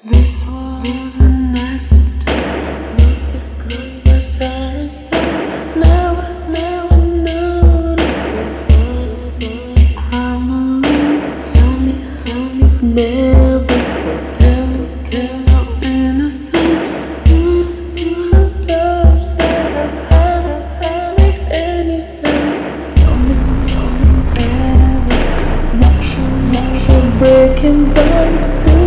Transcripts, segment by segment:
This was a nice time. Look at the sunset. Never noticed before. I'm a tell me you've never tell how innocent you have doubts that makes any sense. Tell me ever, 'cause nothing breaking down.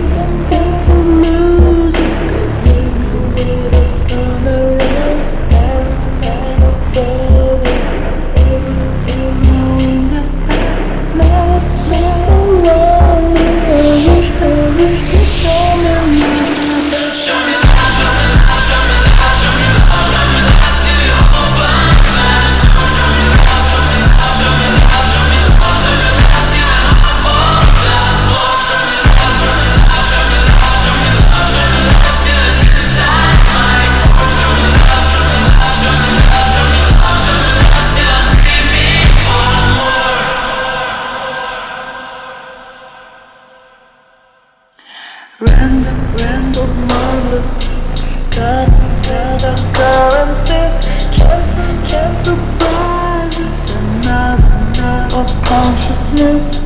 Random marvelousness, got occurrences, chance surprises, another night of consciousness.